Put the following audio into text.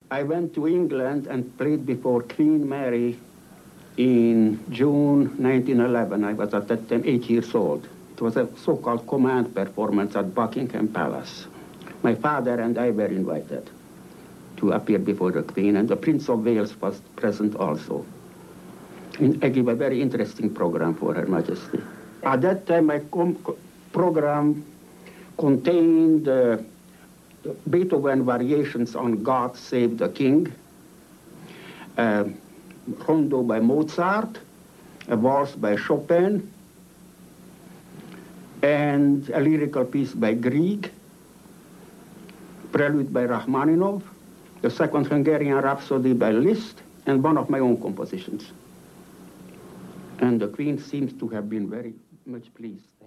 I went to England and played before Queen Mary in June 1911. I was at that time 8 years old. It was a so-called command performance at Buckingham Palace. My father and I were invited to appear before the Queen, and the Prince of Wales was present also. And I gave a very interesting program for Her Majesty. At that time, my program contained Beethoven variations on God Save the King, rondo by Mozart, a waltz by Chopin, and a lyrical piece by Grieg, prelude by Rachmaninoff, the second Hungarian Rhapsody by Liszt, and one of my own compositions. And the Queen seems to have been very much pleased.